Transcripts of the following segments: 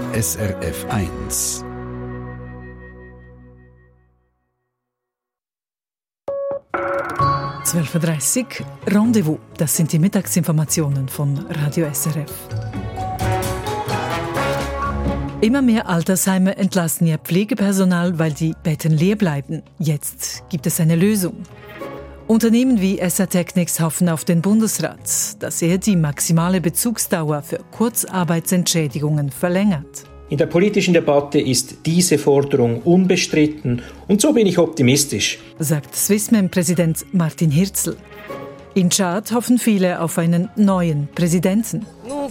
SRF 1. «12.30 Uhr, Rendezvous», das sind die Mittagsinformationen von Radio SRF. Immer mehr Altersheime entlassen ihr Pflegepersonal, weil die Betten leer bleiben. Jetzt gibt es eine Lösung. Unternehmen wie SA Technics hoffen auf den Bundesrat, dass er die maximale Bezugsdauer für Kurzarbeitsentschädigungen verlängert. In der politischen Debatte ist diese Forderung unbestritten und so bin ich optimistisch, sagt Swissmem-Präsident Martin Hirzel. In Tschad hoffen viele auf einen neuen Präsidenten.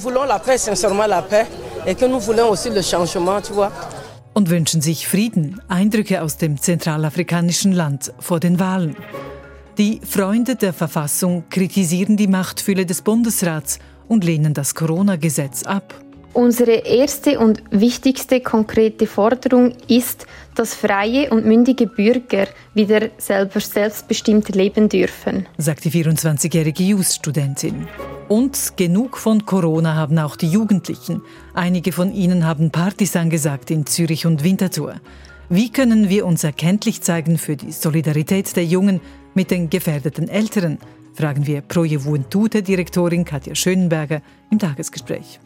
Und wünschen sich Frieden, Eindrücke aus dem zentralafrikanischen Land vor den Wahlen. Die Freunde der Verfassung kritisieren die Machtfülle des Bundesrats und lehnen das Corona-Gesetz ab. Unsere erste und wichtigste konkrete Forderung ist, dass freie und mündige Bürger wieder selbstbestimmt leben dürfen, sagt die 24-jährige Jus-Studentin. Und genug von Corona haben auch die Jugendlichen. Einige von ihnen haben Partys angesagt in Zürich und Winterthur. Wie können wir uns erkenntlich zeigen für die Solidarität der Jungen mit den gefährdeten Älteren? Fragen wir Pro Juventude-Direktorin Katja Schönenberger im Tagesgespräch.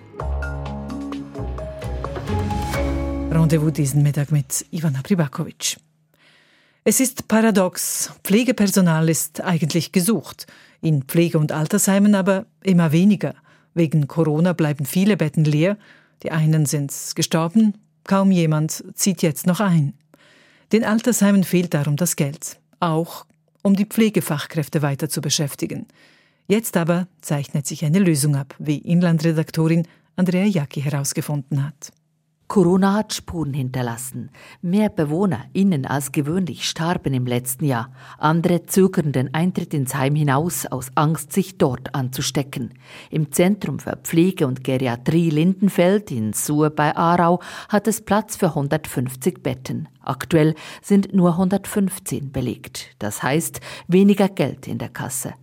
Rendezvous diesen Mittag mit Ivana Pribakovic. Es ist paradox. Pflegepersonal ist eigentlich gesucht. In Pflege- und Altersheimen aber immer weniger. Wegen Corona bleiben viele Betten leer. Die einen sind gestorben. Kaum jemand zieht jetzt noch ein. Den Altersheimen fehlt darum das Geld. Auch um die Pflegefachkräfte weiter zu beschäftigen. Jetzt aber zeichnet sich eine Lösung ab, wie Inlandredaktorin Andrea Jacki herausgefunden hat. Corona hat Spuren hinterlassen. Mehr BewohnerInnen als gewöhnlich starben im letzten Jahr. Andere zögern den Eintritt ins Heim hinaus aus Angst, sich dort anzustecken. Im Zentrum für Pflege und Geriatrie Lindenfeld in Suhr bei Aarau hat es Platz für 150 Betten. Aktuell sind nur 115 belegt. Das heißt, weniger Geld in der Kasse.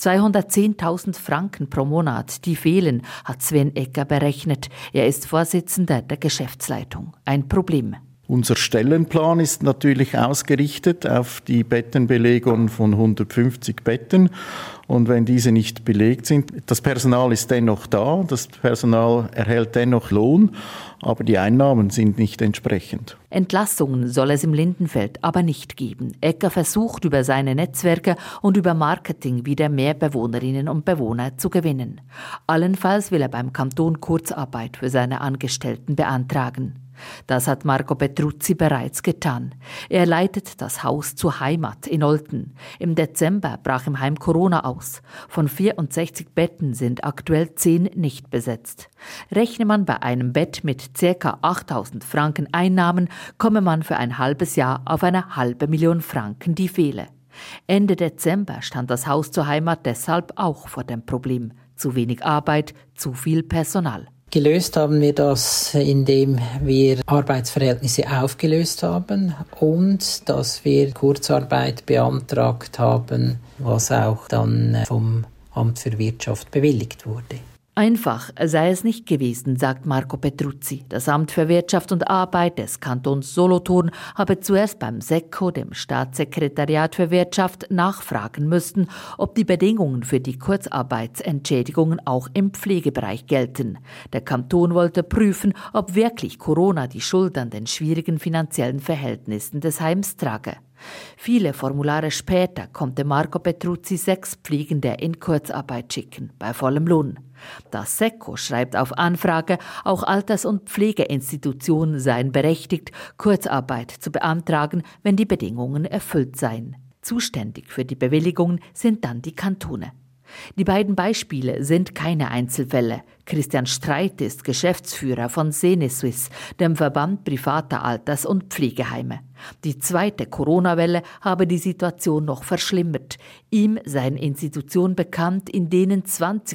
210.000 Franken pro Monat, die fehlen, hat Sven Egger berechnet. Er ist Vorsitzender der Geschäftsleitung. Ein Problem. Unser Stellenplan ist natürlich ausgerichtet auf die Bettenbelegung von 150 Betten. Und wenn diese nicht belegt sind, das Personal ist dennoch da, das Personal erhält dennoch Lohn, aber die Einnahmen sind nicht entsprechend. Entlassungen soll es im Lindenfeld aber nicht geben. Egger versucht über seine Netzwerke und über Marketing wieder mehr Bewohnerinnen und Bewohner zu gewinnen. Allenfalls will er beim Kanton Kurzarbeit für seine Angestellten beantragen. Das hat Marco Petruzzi bereits getan. Er leitet das Haus zur Heimat in Olten. Im Dezember brach im Heim Corona aus. Von 64 Betten sind aktuell 10 nicht besetzt. Rechne man bei einem Bett mit ca. 8.000 Franken Einnahmen, komme man für ein halbes Jahr auf eine 500.000 Franken, die fehle. Ende Dezember stand das Haus zur Heimat deshalb auch vor dem Problem. Zu wenig Arbeit, zu viel Personal. Gelöst haben wir das, indem wir Arbeitsverhältnisse aufgelöst haben und dass wir Kurzarbeit beantragt haben, was auch dann vom Amt für Wirtschaft bewilligt wurde. Einfach sei es nicht gewesen, sagt Marco Petruzzi. Das Amt für Wirtschaft und Arbeit des Kantons Solothurn habe zuerst beim SECO, dem Staatssekretariat für Wirtschaft, nachfragen müssen, ob die Bedingungen für die Kurzarbeitsentschädigungen auch im Pflegebereich gelten. Der Kanton wollte prüfen, ob wirklich Corona die Schuld an den schwierigen finanziellen Verhältnissen des Heims trage. Viele Formulare später konnte Marco Petruzzi 6 Pflegende in Kurzarbeit schicken, bei vollem Lohn. Das SECO schreibt auf Anfrage, auch Alters- und Pflegeinstitutionen seien berechtigt, Kurzarbeit zu beantragen, wenn die Bedingungen erfüllt seien. Zuständig für die Bewilligungen sind dann die Kantone. Die beiden Beispiele sind keine Einzelfälle. Christian Streit ist Geschäftsführer von Senesuisse, dem Verband privater Alters- und Pflegeheime. Die zweite Corona-Welle habe die Situation noch verschlimmert. Ihm seien Institutionen bekannt, in denen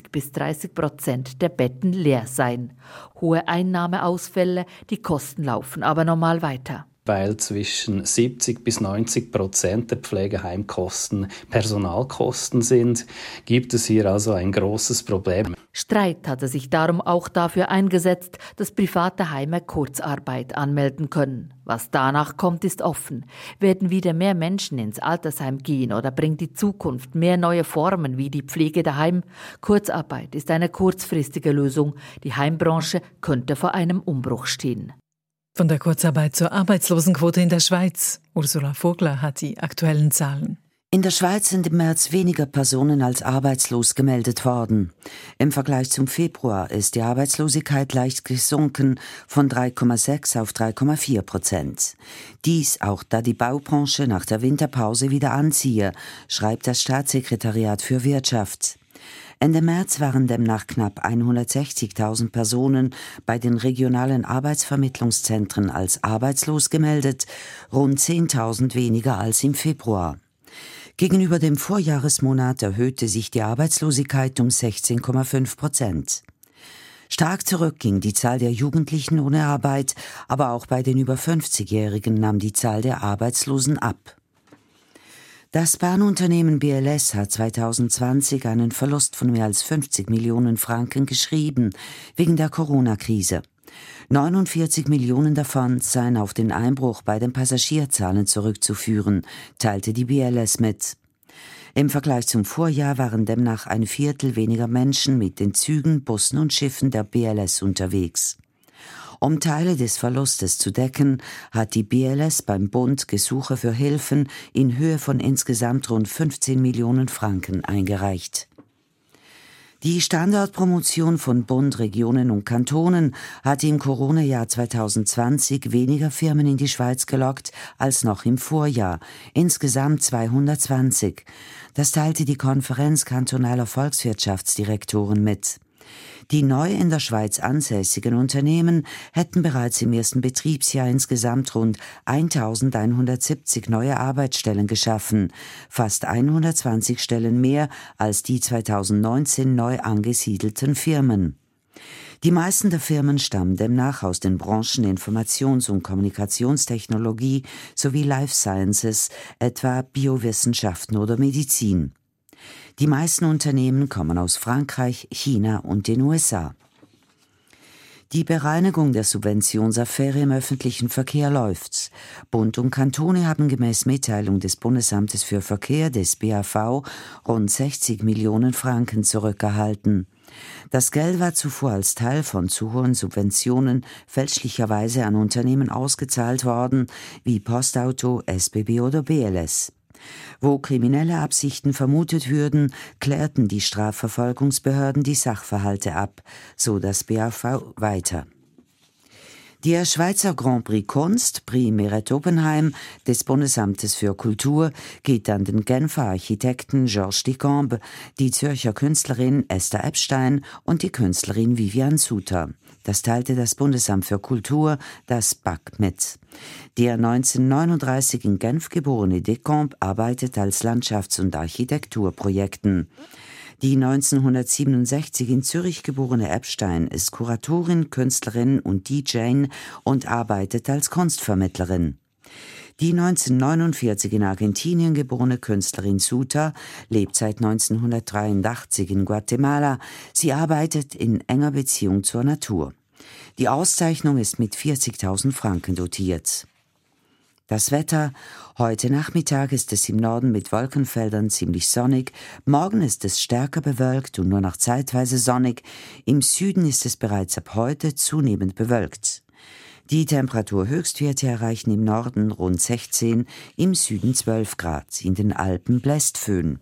20-30% der Betten leer seien. Hohe Einnahmeausfälle, die Kosten laufen aber normal weiter. weil zwischen 70-90% der Pflegeheimkosten Personalkosten sind, gibt es hier also ein großes Problem. Streit hatte sich darum auch dafür eingesetzt, dass private Heime Kurzarbeit anmelden können. Was danach kommt, ist offen. Werden wieder mehr Menschen ins Altersheim gehen oder bringt die Zukunft mehr neue Formen wie die Pflege daheim? Kurzarbeit ist eine kurzfristige Lösung. Die Heimbranche könnte vor einem Umbruch stehen. Von der Kurzarbeit zur Arbeitslosenquote in der Schweiz. Ursula Vogler hat die aktuellen Zahlen. In der Schweiz sind im März weniger Personen als arbeitslos gemeldet worden. Im Vergleich zum Februar ist die Arbeitslosigkeit leicht gesunken von 3,6 auf 3,4%. Dies auch da die Baubranche nach der Winterpause wieder anziehe, schreibt das Staatssekretariat für Wirtschaft. Ende März waren demnach knapp 160.000 Personen bei den regionalen Arbeitsvermittlungszentren als arbeitslos gemeldet, rund 10.000 weniger als im Februar. Gegenüber dem Vorjahresmonat erhöhte sich die Arbeitslosigkeit um 16,5%. Stark zurück ging die Zahl der Jugendlichen ohne Arbeit, aber auch bei den über 50-Jährigen nahm die Zahl der Arbeitslosen ab. Das Bahnunternehmen BLS hat 2020 einen Verlust von mehr als 50 Millionen Franken geschrieben, wegen der Corona-Krise. 49 Millionen davon seien auf den Einbruch bei den Passagierzahlen zurückzuführen, teilte die BLS mit. Im Vergleich zum Vorjahr waren demnach ein Viertel weniger Menschen mit den Zügen, Bussen und Schiffen der BLS unterwegs. Um Teile des Verlustes zu decken, hat die BLS beim Bund Gesuche für Hilfen in Höhe von insgesamt rund 15 Millionen Franken eingereicht. Die Standortpromotion von Bund, Regionen und Kantonen hat im Corona-Jahr 2020 weniger Firmen in die Schweiz gelockt als noch im Vorjahr, insgesamt 220. Das teilte die Konferenz kantonaler Volkswirtschaftsdirektoren mit. Die neu in der Schweiz ansässigen Unternehmen hätten bereits im ersten Betriebsjahr insgesamt rund 1.170 neue Arbeitsstellen geschaffen, fast 120 Stellen mehr als die 2019 neu angesiedelten Firmen. Die meisten der Firmen stammen demnach aus den Branchen Informations- und Kommunikationstechnologie sowie Life Sciences, etwa Biowissenschaften oder Medizin. Die meisten Unternehmen kommen aus Frankreich, China und den USA. Die Bereinigung der Subventionsaffäre im öffentlichen Verkehr läuft. Bund und Kantone haben gemäß Mitteilung des Bundesamtes für Verkehr, des BAV, rund 60 Millionen Franken zurückerhalten. Das Geld war zuvor als Teil von zu hohen Subventionen fälschlicherweise an Unternehmen ausgezahlt worden, wie Postauto, SBB oder BLS. Wo kriminelle Absichten vermutet würden, klärten die Strafverfolgungsbehörden die Sachverhalte ab, so das BAV weiter. Der Schweizer Grand Prix Kunst, Prix Meret Oppenheim des Bundesamtes für Kultur, geht an den Genfer Architekten Georges Dicambe, die Zürcher Künstlerin Esther Epstein und die Künstlerin Viviane Suter. Das teilte das Bundesamt für Kultur, das BAK, mit. Der 1939 in Genf geborene Dicambe arbeitet als Landschafts- und Architekturprojekten. Die 1967 in Zürich geborene Epstein ist Kuratorin, Künstlerin und DJ und arbeitet als Kunstvermittlerin. Die 1949 in Argentinien geborene Künstlerin Suter lebt seit 1983 in Guatemala. Sie arbeitet in enger Beziehung zur Natur. Die Auszeichnung ist mit 40.000 Franken dotiert. Das Wetter: Heute Nachmittag ist es im Norden mit Wolkenfeldern ziemlich sonnig, morgen ist es stärker bewölkt und nur noch zeitweise sonnig, im Süden ist es bereits ab heute zunehmend bewölkt. Die Temperaturhöchstwerte erreichen im Norden rund 16, im Süden 12 Grad, in den Alpen bläst Föhn.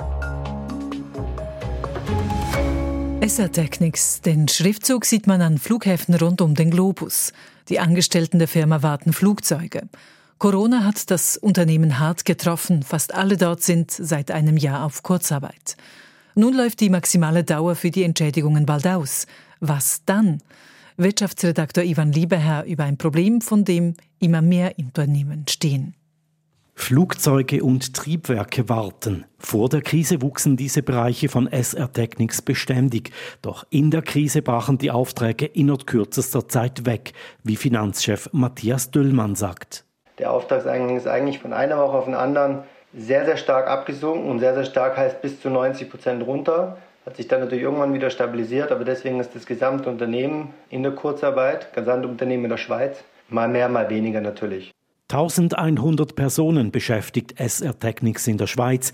SR Technics. Den Schriftzug sieht man an Flughäfen rund um den Globus. Die Angestellten der Firma warten Flugzeuge. Corona hat das Unternehmen hart getroffen. Fast alle dort sind seit einem Jahr auf Kurzarbeit. Nun läuft die maximale Dauer für die Entschädigungen bald aus. Was dann? Wirtschaftsredakteur Ivan Lieberherr über ein Problem, von dem immer mehr Unternehmen stehen. Flugzeuge und Triebwerke warten. Vor der Krise wuchsen diese Bereiche von SR Technics beständig. Doch in der Krise brachen die Aufträge innerhalb kürzester Zeit weg, wie Finanzchef Matthias Döllmann sagt. Der Auftragseingang ist eigentlich von einer Woche auf den anderen sehr, sehr stark abgesunken und sehr, sehr stark heißt bis zu 90% runter. Hat sich dann natürlich irgendwann wieder stabilisiert, aber deswegen ist das gesamte Unternehmen in der Kurzarbeit, gesamte Unternehmen in der Schweiz, mal mehr, mal weniger natürlich. 1100 Personen beschäftigt SR Technics in der Schweiz,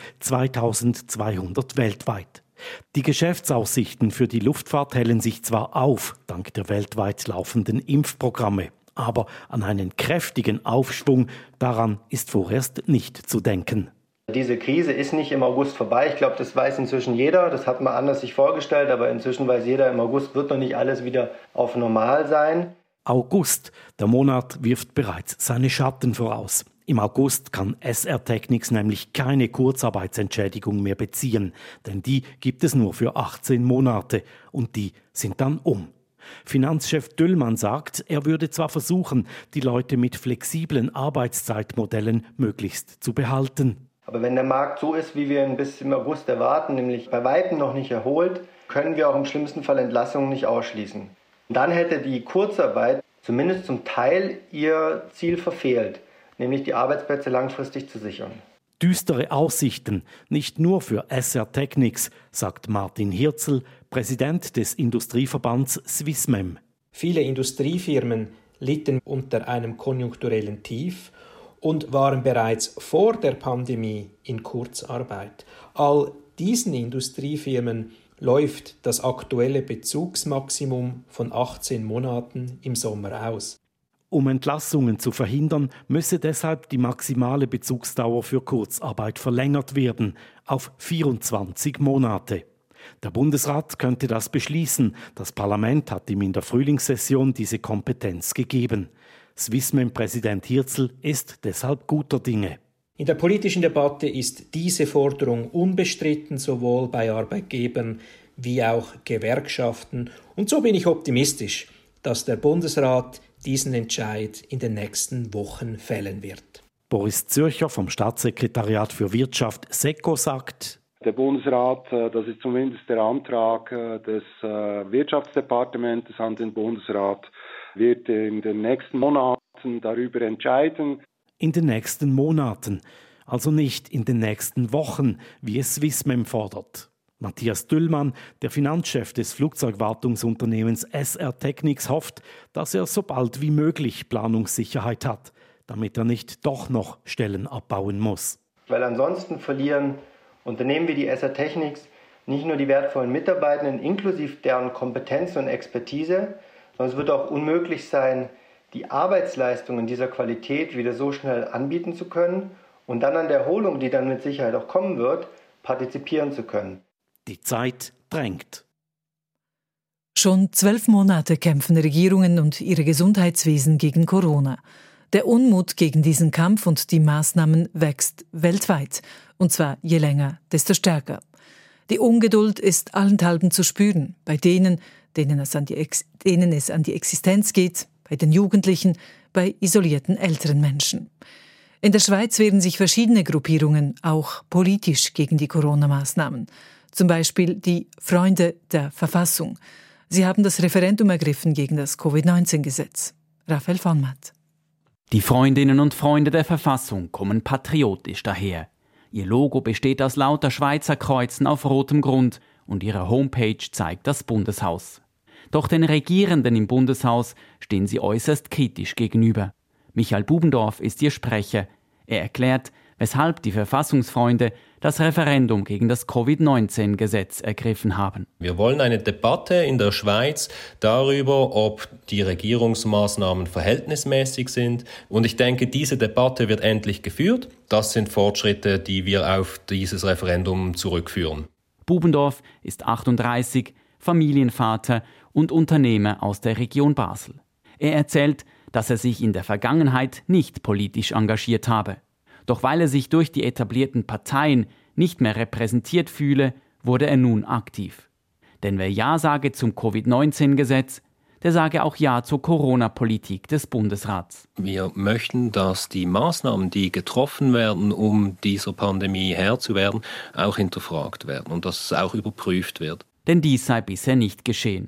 2200 weltweit. Die Geschäftsaussichten für die Luftfahrt hellen sich zwar auf, dank der weltweit laufenden Impfprogramme, aber an einen kräftigen Aufschwung, daran ist vorerst nicht zu denken. Diese Krise ist nicht im August vorbei. Ich glaube, das weiß inzwischen jeder. Das hat man anders sich vorgestellt, aber inzwischen weiß jeder, im August wird noch nicht alles wieder auf normal sein. August, der Monat wirft bereits seine Schatten voraus. Im August kann SR Technics nämlich keine Kurzarbeitsentschädigung mehr beziehen, denn die gibt es nur für 18 Monate und die sind dann um. Finanzchef Düllmann sagt, er würde zwar versuchen, die Leute mit flexiblen Arbeitszeitmodellen möglichst zu behalten. Aber wenn der Markt so ist, wie wir ihn bis im August erwarten, nämlich bei Weitem noch nicht erholt, können wir auch im schlimmsten Fall Entlassungen nicht ausschließen. Dann hätte die Kurzarbeit zumindest zum Teil ihr Ziel verfehlt, nämlich die Arbeitsplätze langfristig zu sichern. Düstere Aussichten, nicht nur für SR Technics, sagt Martin Hirzel, Präsident des Industrieverbands Swissmem. Viele Industriefirmen litten unter einem konjunkturellen Tief und waren bereits vor der Pandemie in Kurzarbeit. All diesen Industriefirmen läuft das aktuelle Bezugsmaximum von 18 Monaten im Sommer aus. Um Entlassungen zu verhindern, müsse deshalb die maximale Bezugsdauer für Kurzarbeit verlängert werden auf 24 Monate. Der Bundesrat könnte das beschließen. Das Parlament hat ihm in der Frühlingssession diese Kompetenz gegeben. Swissmem-Präsident Hirzel ist deshalb guter Dinge. In der politischen Debatte ist diese Forderung unbestritten, sowohl bei Arbeitgebern wie auch Gewerkschaften. Und so bin ich optimistisch, dass der Bundesrat diesen Entscheid in den nächsten Wochen fällen wird. Boris Zürcher vom Staatssekretariat für Wirtschaft SECO sagt: Der Bundesrat, das ist zumindest der Antrag des Wirtschaftsdepartements an den Bundesrat, wird in den nächsten Monaten darüber entscheiden. In den nächsten Monaten, also nicht in den nächsten Wochen, wie es Swissmem fordert. Matthias Düllmann, der Finanzchef des Flugzeugwartungsunternehmens SR Technics, hofft, dass er so bald wie möglich Planungssicherheit hat, damit er nicht doch noch Stellen abbauen muss. Weil ansonsten verlieren Unternehmen wie die SR Technics nicht nur die wertvollen Mitarbeitenden inklusive deren Kompetenz und Expertise, sondern es wird auch unmöglich sein, die Arbeitsleistungen dieser Qualität wieder so schnell anbieten zu können und dann an der Erholung, die dann mit Sicherheit auch kommen wird, partizipieren zu können. Die Zeit drängt. Schon 12 Monate kämpfen Regierungen und ihre Gesundheitswesen gegen Corona. Der Unmut gegen diesen Kampf und die Maßnahmen wächst weltweit. Und zwar je länger, desto stärker. Die Ungeduld ist allenthalben zu spüren, bei denen es an die Existenz geht, bei den Jugendlichen, bei isolierten älteren Menschen. In der Schweiz wehren sich verschiedene Gruppierungen auch politisch gegen die Corona-Maßnahmen. Zum Beispiel die Freunde der Verfassung. Sie haben das Referendum ergriffen gegen das Covid-19-Gesetz. Raphael von Matt. Die Freundinnen und Freunde der Verfassung kommen patriotisch daher. Ihr Logo besteht aus lauter Schweizer Kreuzen auf rotem Grund und ihre Homepage zeigt das Bundeshaus. Doch den Regierenden im Bundeshaus stehen sie äußerst kritisch gegenüber. Michael Bubendorf ist ihr Sprecher. Er erklärt, weshalb die Verfassungsfreunde das Referendum gegen das Covid-19-Gesetz ergriffen haben. Wir wollen eine Debatte in der Schweiz darüber, ob die Regierungsmaßnahmen verhältnismäßig sind. Und ich denke, diese Debatte wird endlich geführt. Das sind Fortschritte, die wir auf dieses Referendum zurückführen. Bubendorf ist 38, Familienvater und Unternehmer aus der Region Basel. Er erzählt, dass er sich in der Vergangenheit nicht politisch engagiert habe. Doch weil er sich durch die etablierten Parteien nicht mehr repräsentiert fühle, wurde er nun aktiv. Denn wer Ja sage zum Covid-19-Gesetz, der sage auch Ja zur Corona-Politik des Bundesrats. Wir möchten, dass die Maßnahmen, die getroffen werden, um dieser Pandemie Herr zu werden, auch hinterfragt werden und dass es auch überprüft wird. Denn dies sei bisher nicht geschehen.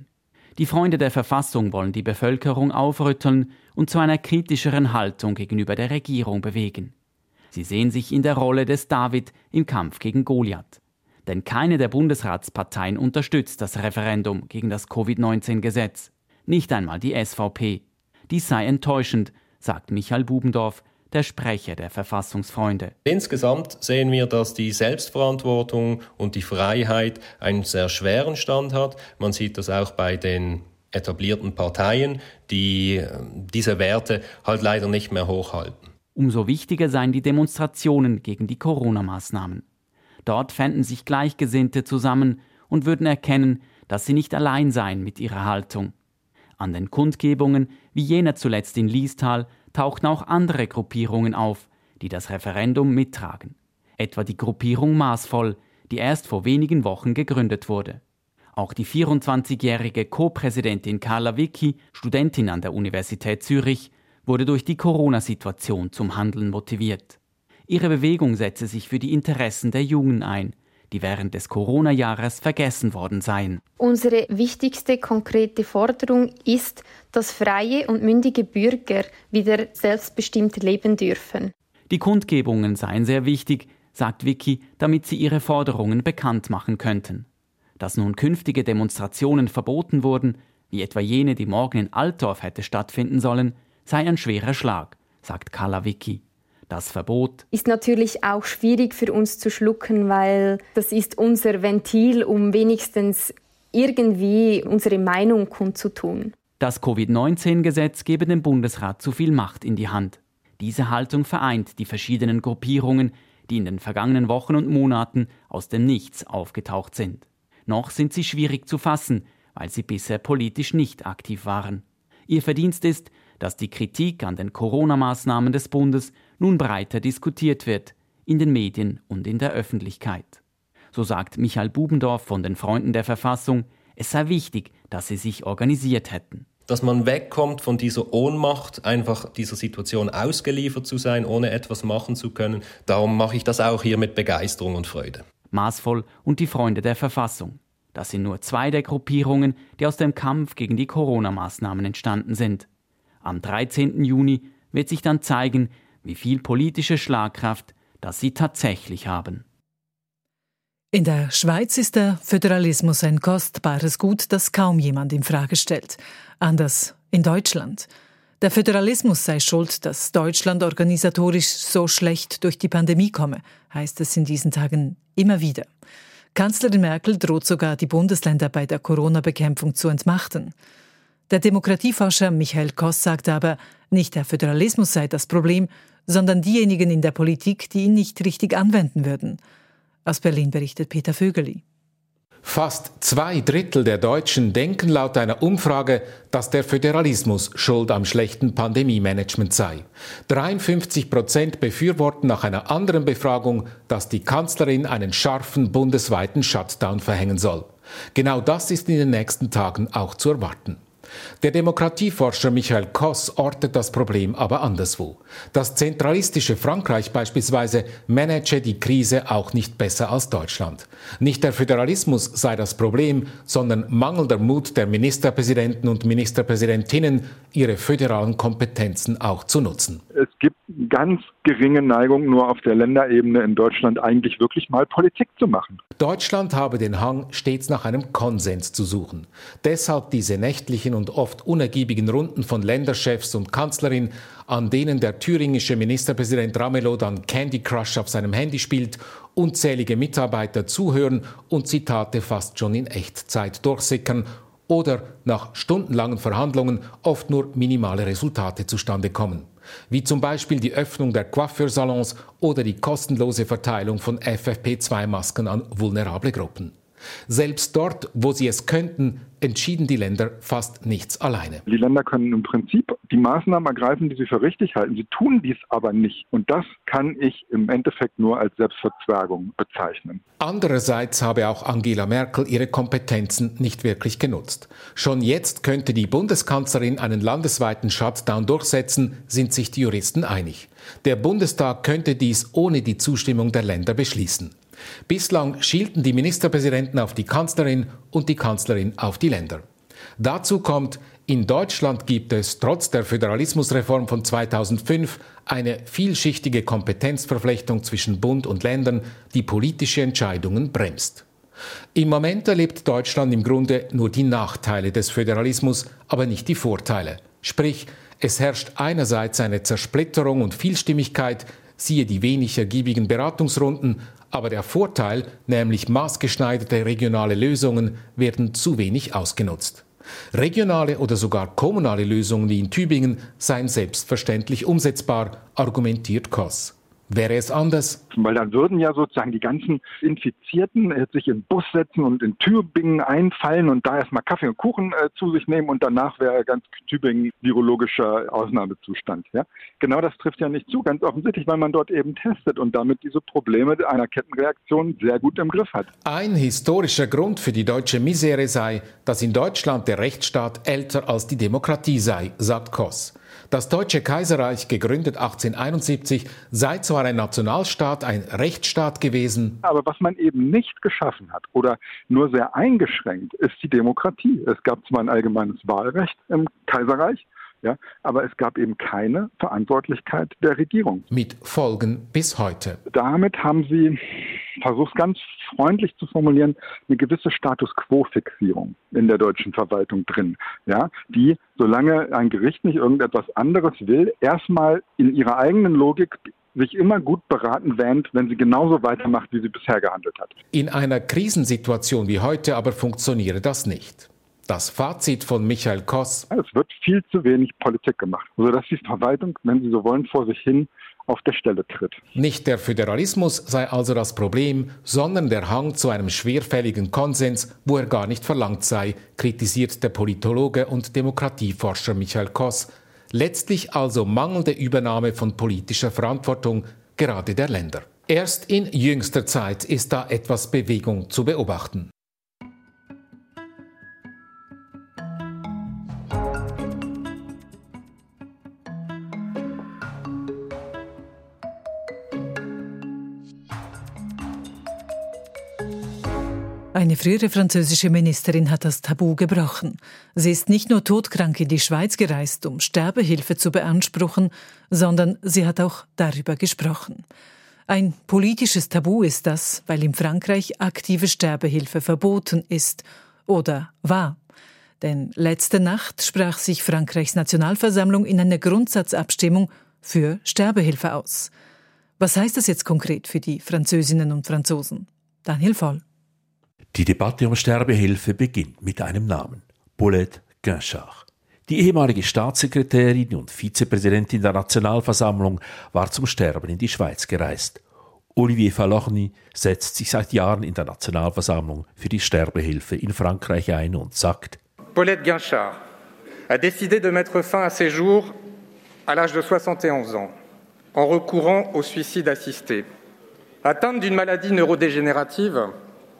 Die Freunde der Verfassung wollen die Bevölkerung aufrütteln und zu einer kritischeren Haltung gegenüber der Regierung bewegen. Sie sehen sich in der Rolle des David im Kampf gegen Goliath. Denn keine der Bundesratsparteien unterstützt das Referendum gegen das Covid-19-Gesetz. Nicht einmal die SVP. Dies sei enttäuschend, sagt Michael Bubendorf, der Sprecher der Verfassungsfreunde. Insgesamt sehen wir, dass die Selbstverantwortung und die Freiheit einen sehr schweren Stand hat. Man sieht das auch bei den etablierten Parteien, die diese Werte halt leider nicht mehr hochhalten. Umso wichtiger seien die Demonstrationen gegen die Corona-Maßnahmen. Dort fänden sich Gleichgesinnte zusammen und würden erkennen, dass sie nicht allein seien mit ihrer Haltung. An den Kundgebungen, wie jener zuletzt in Liestal, tauchten auch andere Gruppierungen auf, die das Referendum mittragen. Etwa die Gruppierung Maßvoll, die erst vor wenigen Wochen gegründet wurde. Auch die 24-jährige Co-Präsidentin Carla Wicki, Studentin an der Universität Zürich, wurde durch die Corona-Situation zum Handeln motiviert. Ihre Bewegung setze sich für die Interessen der Jungen ein, die während des Corona-Jahres vergessen worden seien. Unsere wichtigste konkrete Forderung ist, dass freie und mündige Bürger wieder selbstbestimmt leben dürfen. Die Kundgebungen seien sehr wichtig, sagt Wicki, damit sie ihre Forderungen bekannt machen könnten. Dass nun künftige Demonstrationen verboten wurden, wie etwa jene, die morgen in Altdorf hätte stattfinden sollen, sei ein schwerer Schlag, sagt Carla Wicki. Das Verbot ist natürlich auch schwierig für uns zu schlucken, weil das ist unser Ventil, um wenigstens irgendwie unsere Meinung kundzutun. Das Covid-19-Gesetz gebe dem Bundesrat zu viel Macht in die Hand. Diese Haltung vereint die verschiedenen Gruppierungen, die in den vergangenen Wochen und Monaten aus dem Nichts aufgetaucht sind. Noch sind sie schwierig zu fassen, weil sie bisher politisch nicht aktiv waren. Ihr Verdienst ist, dass die Kritik an den Corona-Maßnahmen des Bundes nun breiter diskutiert wird, in den Medien und in der Öffentlichkeit. So sagt Michael Bubendorf von den Freunden der Verfassung, es sei wichtig, dass sie sich organisiert hätten. Dass man wegkommt von dieser Ohnmacht, einfach dieser Situation ausgeliefert zu sein, ohne etwas machen zu können. Darum mache ich das auch hier mit Begeisterung und Freude. Maßvoll und die Freunde der Verfassung. Das sind nur zwei der Gruppierungen, die aus dem Kampf gegen die Corona-Maßnahmen entstanden sind. Am 13. Juni wird sich dann zeigen, wie viel politische Schlagkraft das sie tatsächlich haben. In der Schweiz ist der Föderalismus ein kostbares Gut, das kaum jemand in Frage stellt. Anders in Deutschland. Der Föderalismus sei schuld, dass Deutschland organisatorisch so schlecht durch die Pandemie komme, heißt es in diesen Tagen immer wieder. Kanzlerin Merkel droht sogar, die Bundesländer bei der Corona-Bekämpfung zu entmachten. Der Demokratieforscher Michael Koss sagt aber, nicht der Föderalismus sei das Problem, sondern diejenigen in der Politik, die ihn nicht richtig anwenden würden. Aus Berlin berichtet Peter Vögeli. Fast 2/3 der Deutschen denken laut einer Umfrage, dass der Föderalismus schuld am schlechten Pandemie-Management sei. 53% befürworten nach einer anderen Befragung, dass die Kanzlerin einen scharfen bundesweiten Shutdown verhängen soll. Genau das ist in den nächsten Tagen auch zu erwarten. Der Demokratieforscher Michael Koss ortet das Problem aber anderswo. Das zentralistische Frankreich beispielsweise manage die Krise auch nicht besser als Deutschland. Nicht der Föderalismus sei das Problem, sondern mangelnder Mut der Ministerpräsidenten und Ministerpräsidentinnen, ihre föderalen Kompetenzen auch zu nutzen. Es gibt ganz geringe Neigung, nur auf der Länderebene in Deutschland eigentlich wirklich mal Politik zu machen. Deutschland habe den Hang, stets nach einem Konsens zu suchen. Deshalb diese nächtlichen und oft unergiebigen Runden von Länderchefs und Kanzlerin, an denen der thüringische Ministerpräsident Ramelow dann Candy Crush auf seinem Handy spielt, unzählige Mitarbeiter zuhören und Zitate fast schon in Echtzeit durchsickern oder nach stundenlangen Verhandlungen oft nur minimale Resultate zustande kommen. Wie zum Beispiel die Öffnung der Coiffeursalons oder die kostenlose Verteilung von FFP2-Masken an vulnerable Gruppen. Selbst dort, wo sie es könnten, entschieden die Länder fast nichts alleine. Die Länder können im Prinzip die Maßnahmen ergreifen, die sie für richtig halten. Sie tun dies aber nicht. Und das kann ich im Endeffekt nur als Selbstverzwergung bezeichnen. Andererseits habe auch Angela Merkel ihre Kompetenzen nicht wirklich genutzt. Schon jetzt könnte die Bundeskanzlerin einen landesweiten Shutdown durchsetzen, sind sich die Juristen einig. Der Bundestag könnte dies ohne die Zustimmung der Länder beschließen. Bislang schielten die Ministerpräsidenten auf die Kanzlerin und die Kanzlerin auf die Länder. Dazu kommt, in Deutschland gibt es trotz der Föderalismusreform von 2005 eine vielschichtige Kompetenzverflechtung zwischen Bund und Ländern, die politische Entscheidungen bremst. Im Moment erlebt Deutschland im Grunde nur die Nachteile des Föderalismus, aber nicht die Vorteile. Sprich, es herrscht einerseits eine Zersplitterung und Vielstimmigkeit, siehe die wenig ergiebigen Beratungsrunden, aber der Vorteil, nämlich maßgeschneiderte regionale Lösungen, werden zu wenig ausgenutzt. Regionale oder sogar kommunale Lösungen wie in Tübingen seien selbstverständlich umsetzbar, argumentiert Koss. Wäre es anders? Weil dann würden ja sozusagen die ganzen Infizierten sich in den Bus setzen und in Tübingen einfallen und da erstmal Kaffee und Kuchen zu sich nehmen und danach wäre ganz Tübingen virologischer Ausnahmezustand. Ja? Genau das trifft ja nicht zu, ganz offensichtlich, weil man dort eben testet und damit diese Probleme einer Kettenreaktion sehr gut im Griff hat. Ein historischer Grund für die deutsche Misere sei, dass in Deutschland der Rechtsstaat älter als die Demokratie sei, sagt Koss. Das Deutsche Kaiserreich, gegründet 1871, sei zwar ein Nationalstaat, ein Rechtsstaat gewesen. Aber was man eben nicht geschaffen hat oder nur sehr eingeschränkt, ist die Demokratie. Es gab zwar ein allgemeines Wahlrecht im Kaiserreich, ja, aber es gab eben keine Verantwortlichkeit der Regierung. Mit Folgen bis heute. Damit haben sie, versucht ganz freundlich zu formulieren, eine gewisse Status-Quo-Fixierung in der deutschen Verwaltung drin, ja, die, solange ein Gericht nicht irgendetwas anderes will, erstmal in ihrer eigenen Logik sich immer gut beraten wähnt, wenn sie genauso weitermacht, wie sie bisher gehandelt hat. In einer Krisensituation wie heute aber funktioniere das nicht. Das Fazit von Michael Koss: Es wird viel zu wenig Politik gemacht, sodass die Verwaltung, wenn Sie so wollen, vor sich hin auf der Stelle tritt. Nicht der Föderalismus sei also das Problem, sondern der Hang zu einem schwerfälligen Konsens, wo er gar nicht verlangt sei, kritisiert der Politologe und Demokratieforscher Michael Koss. Letztlich also mangelnde Übernahme von politischer Verantwortung, gerade der Länder. Erst in jüngster Zeit ist da etwas Bewegung zu beobachten. Eine frühere französische Ministerin hat das Tabu gebrochen. Sie ist nicht nur todkrank in die Schweiz gereist, um Sterbehilfe zu beanspruchen, sondern sie hat auch darüber gesprochen. Ein politisches Tabu ist das, weil in Frankreich aktive Sterbehilfe verboten ist oder war. Denn letzte Nacht sprach sich Frankreichs Nationalversammlung in einer Grundsatzabstimmung für Sterbehilfe aus. Was heißt das jetzt konkret für die Französinnen und Franzosen? Daniel Voll. Die Debatte um Sterbehilfe beginnt mit einem Namen: Paulette Guinchard. Die ehemalige Staatssekretärin und Vizepräsidentin der Nationalversammlung war zum Sterben in die Schweiz gereist. Olivier Falorni setzt sich seit Jahren in der Nationalversammlung für die Sterbehilfe in Frankreich ein und sagt: Paulette Guinchard a décidé de mettre fin à ses jours à l'âge de 71 ans en recourant au suicide assisté. Atteinte d'une maladie neurodégénérative,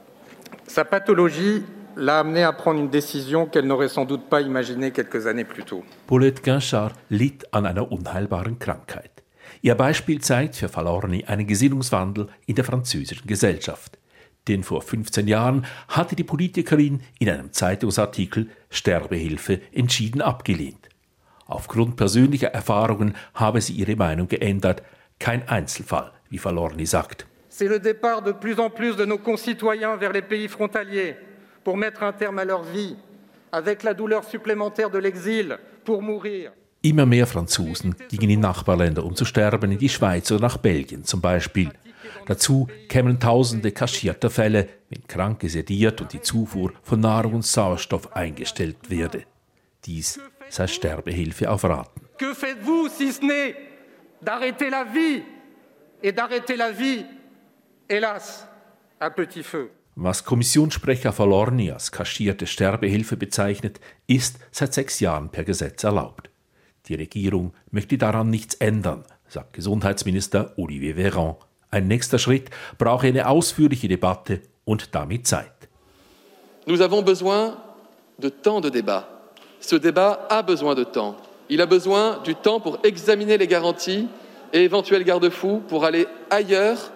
sa pathologie l'a amenée à prendre une décision qu'elle n'aurait sans doute pas imaginée quelques années plus tôt. Paulette Guinchard litt an einer unheilbaren Krankheit. Ihr Beispiel zeigt für Falorni einen Gesinnungswandel in der französischen Gesellschaft. Denn vor 15 Jahren hatte die Politikerin in einem Zeitungsartikel Sterbehilfe entschieden abgelehnt. Aufgrund persönlicher Erfahrungen habe sie ihre Meinung geändert. Kein Einzelfall, wie Falorni sagt. C'est le départ de plus en plus de nos concitoyens vers les pays frontaliers pour mettre un terme à leur vie, avec la douleur supplémentaire de l'exil, pour mourir. Immer mehr Franzosen gingen in Nachbarländer, um zu sterben, in die Schweiz oder nach Belgien zum Beispiel. Dazu kämen Tausende kaschierter Fälle, wenn Kranke sediert und die Zufuhr von Nahrung und Sauerstoff eingestellt werde. Dies sei Sterbehilfe auf Raten. Que faites-vous si ce n'est d'arrêter la vie et d'arrêter la vie, hélas, à petit feu? Was Kommissionssprecher Falorni als kaschierte Sterbehilfe bezeichnet, ist seit 6 Jahren per Gesetz erlaubt. Die Regierung möchte daran nichts ändern, sagt Gesundheitsminister Olivier Véran. Ein nächster Schritt brauche eine ausführliche Debatte und damit Zeit. Nous avons besoin de temps de débat. Ce débat a besoin de temps. Il a besoin du temps pour examiner les garanties et éventuels garde-fous pour aller ailleurs,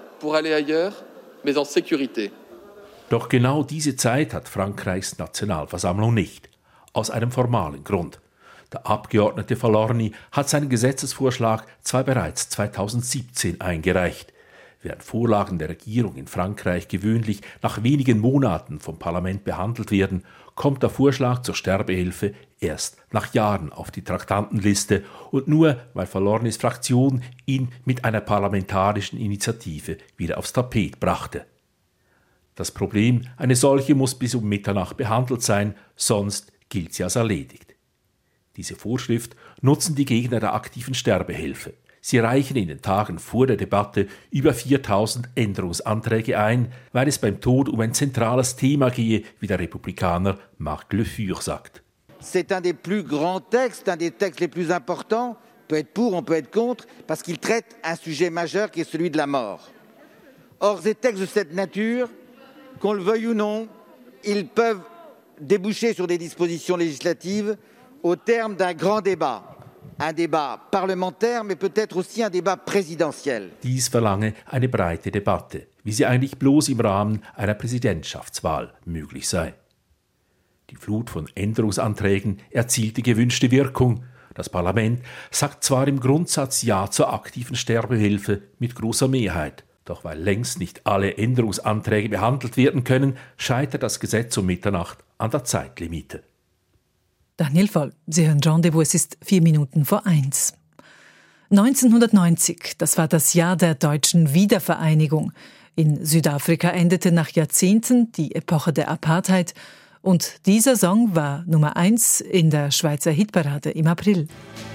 mais en sécurité. Doch genau diese Zeit hat Frankreichs Nationalversammlung nicht. aus einem formalen Grund. Der Abgeordnete Falorni hat seinen Gesetzesvorschlag zwar bereits 2017 eingereicht. Während Vorlagen der Regierung in Frankreich gewöhnlich nach wenigen Monaten vom Parlament behandelt werden, kommt der Vorschlag zur Sterbehilfe erst nach Jahren auf die Traktandenliste und nur, weil Falornis Fraktion ihn mit einer parlamentarischen Initiative wieder aufs Tapet brachte. Das Problem, eine solche muss bis um Mitternacht behandelt sein, sonst gilt sie als erledigt. Diese Vorschrift nutzen die Gegner der aktiven Sterbehilfe. Sie reichen in den Tagen vor der Debatte über 4.000 Änderungsanträge ein, weil es beim Tod um ein zentrales Thema gehe, wie der Republikaner Marc Le Fur sagt. C'est un des plus grands textes, un des textes les plus importants. On peut être pour, on peut être contre, parce qu'il traite un sujet majeur qui est celui de la mort. Or, ces textes de cette nature, qu'on le veuille ou non, ils peuvent déboucher sur des dispositions législatives au terme d'un grand débat. Un débat parlementaire, mais peut-être aussi un débat présidentiel. Dies verlange eine breite Debatte, wie sie eigentlich bloß im Rahmen einer Präsidentschaftswahl möglich sei. Die Flut von Änderungsanträgen erzielt die gewünschte Wirkung. Das Parlament sagt zwar im Grundsatz Ja zur aktiven Sterbehilfe mit großer Mehrheit, doch weil längst nicht alle Änderungsanträge behandelt werden können, scheitert das Gesetz um Mitternacht an der Zeitlimite. Daniel Voll, Sie hören Rendezvous, es ist 1:04. 1990, das war das Jahr der deutschen Wiedervereinigung. In Südafrika endete nach Jahrzehnten die Epoche der Apartheid und dieser Song war Nummer 1 in der Schweizer Hitparade im April.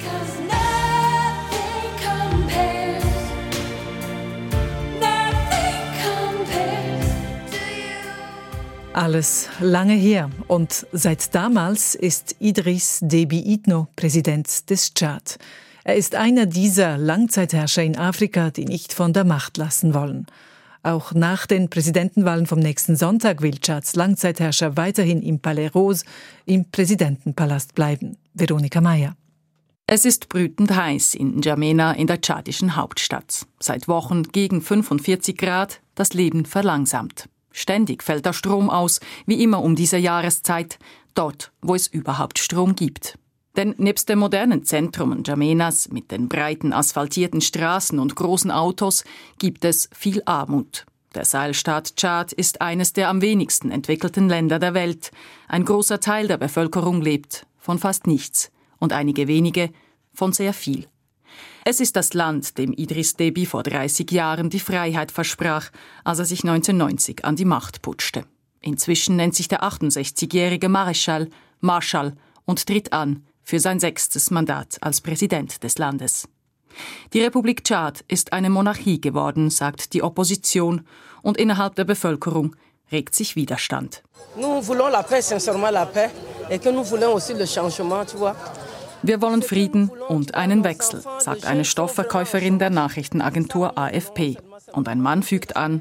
Alles lange her und seit damals ist Idriss Déby Itno Präsident des Tschad. Er ist einer dieser Langzeitherrscher in Afrika, die nicht von der Macht lassen wollen. Auch nach den Präsidentenwahlen vom nächsten Sonntag will Tschads Langzeitherrscher weiterhin im Palais Rose, im Präsidentenpalast bleiben. Veronika Mayer. Es ist brütend heiß in N'Djamena in der tschadischen Hauptstadt. Seit Wochen gegen 45 Grad, das Leben verlangsamt. Ständig fällt der Strom aus, wie immer um diese Jahreszeit, dort, wo es überhaupt Strom gibt. Denn nebst dem modernen Zentrum N'Djamenas mit den breiten asphaltierten Straßen und großen Autos gibt es viel Armut. Der Seilstaat Tschad ist eines der am wenigsten entwickelten Länder der Welt. Ein großer Teil der Bevölkerung lebt von fast nichts und einige wenige von sehr viel. Es ist das Land, dem Idriss Déby vor 30 Jahren die Freiheit versprach, als er sich 1990 an die Macht putschte. Inzwischen nennt sich der 68-jährige Marschall und tritt an für sein 6. Mandat als Präsident des Landes. Die Republik Tschad ist eine Monarchie geworden, sagt die Opposition, und innerhalb der Bevölkerung regt sich Widerstand. Nous voulons la paix, sincèrement la paix, et que nous voulons aussi le changement, tu vois. Wir wollen Frieden und einen Wechsel, sagt eine Stoffverkäuferin der Nachrichtenagentur AFP. Und ein Mann fügt an: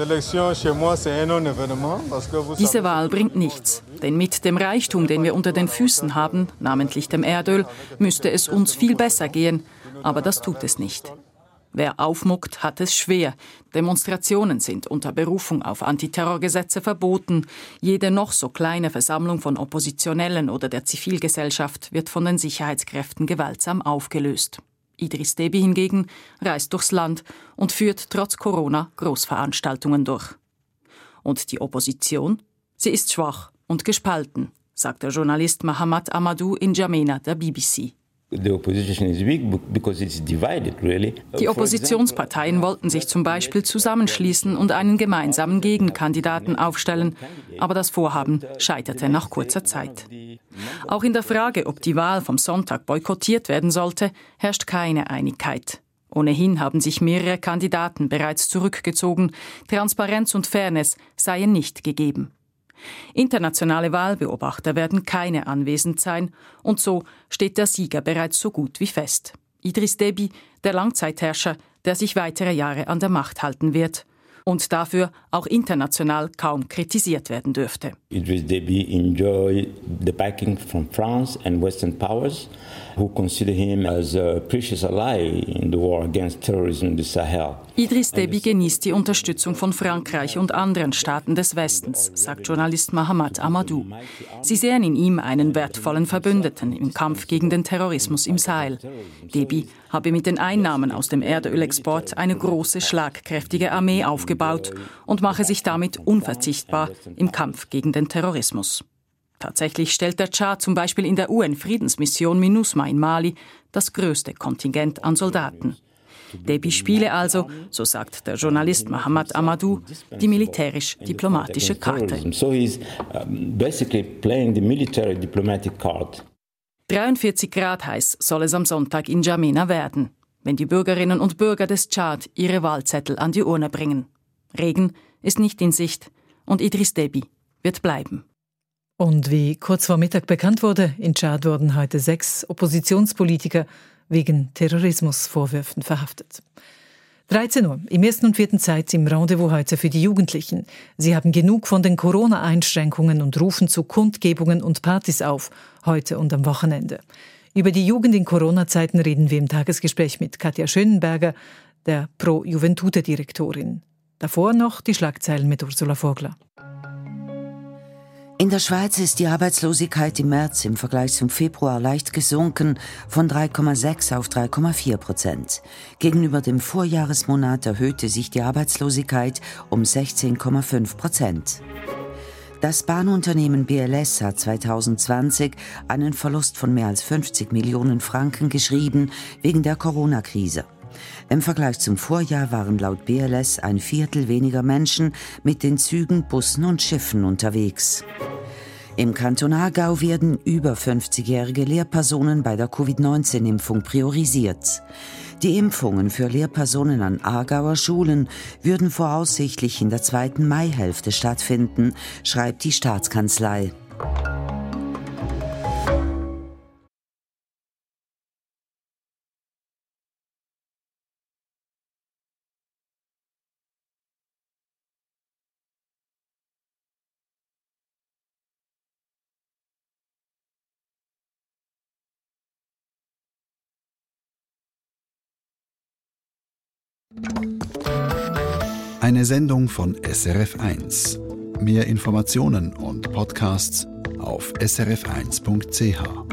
Diese Wahl bringt nichts, denn mit dem Reichtum, den wir unter den Füßen haben, namentlich dem Erdöl, müsste es uns viel besser gehen, aber das tut es nicht. Wer aufmuckt, hat es schwer. Demonstrationen sind unter Berufung auf Antiterrorgesetze verboten. Jede noch so kleine Versammlung von Oppositionellen oder der Zivilgesellschaft wird von den Sicherheitskräften gewaltsam aufgelöst. Idriss Déby hingegen reist durchs Land und führt trotz Corona Großveranstaltungen durch. Und die Opposition? Sie ist schwach und gespalten, sagt der Journalist Mahamat Amadou in N'Djamena der BBC. Die Oppositionsparteien wollten sich zum Beispiel zusammenschließen und einen gemeinsamen Gegenkandidaten aufstellen, aber das Vorhaben scheiterte nach kurzer Zeit. Auch in der Frage, ob die Wahl vom Sonntag boykottiert werden sollte, herrscht keine Einigkeit. Ohnehin haben sich mehrere Kandidaten bereits zurückgezogen, Transparenz und Fairness seien nicht gegeben. Internationale Wahlbeobachter werden keine anwesend sein und so steht der Sieger bereits so gut wie fest. Idriss Déby, der Langzeitherrscher, der sich weitere Jahre an der Macht halten wird. und dafür auch international kaum kritisiert werden dürfte. Idriss Déby enjoyed the backing from France and Western powers, who consider him as a precious ally in the war against terrorism in the Sahel. Idriss Déby genießt die Unterstützung von Frankreich und anderen Staaten des Westens, sagt Journalist Mohamed Amadou. Sie sehen in ihm einen wertvollen Verbündeten im Kampf gegen den Terrorismus im Sahel. Déby habe mit den Einnahmen aus dem Erdölexport eine große, schlagkräftige Armee aufgebaut und mache sich damit unverzichtbar im Kampf gegen den Terrorismus. Tatsächlich stellt der Tschad zum Beispiel in der UN-Friedensmission MINUSMA in Mali das größte Kontingent an Soldaten. Déby spiele also, so sagt der Journalist Mohamed Amadou, die militärisch-diplomatische Karte. So he's basically playing the military diplomatic card. 43 Grad heiß soll es am Sonntag in N'Djamena werden, wenn die Bürgerinnen und Bürger des Tschad ihre Wahlzettel an die Urne bringen. Regen ist nicht in Sicht und Idriss Déby wird bleiben. Und wie kurz vor Mittag bekannt wurde, in Tschad wurden heute 6 Oppositionspolitiker wegen Terrorismusvorwürfen verhaftet. 13 Uhr, im 1. und 4. Zeit im Rendezvous heute für die Jugendlichen. Sie haben genug von den Corona-Einschränkungen und rufen zu Kundgebungen und Partys auf, heute und am Wochenende. Über die Jugend in Corona-Zeiten reden wir im Tagesgespräch mit Katja Schönenberger, der Pro-Juventute-Direktorin. Davor noch die Schlagzeilen mit Ursula Vogler. In der Schweiz ist die Arbeitslosigkeit im März im Vergleich zum Februar leicht gesunken, von 3,6 auf 3,4%. Gegenüber dem Vorjahresmonat erhöhte sich die Arbeitslosigkeit um 16,5%. Das Bahnunternehmen BLS hat 2020 einen Verlust von mehr als 50 Millionen Franken geschrieben wegen der Corona-Krise. Im Vergleich zum Vorjahr waren laut BLS 1/4 weniger Menschen mit den Zügen, Bussen und Schiffen unterwegs. Im Kanton Aargau werden über 50-jährige Lehrpersonen bei der Covid-19-Impfung priorisiert. Die Impfungen für Lehrpersonen an Aargauer Schulen würden voraussichtlich in der 2. Maihälfte stattfinden, schreibt die Staatskanzlei. Eine Sendung von SRF1. Mehr Informationen und Podcasts auf srf1.ch.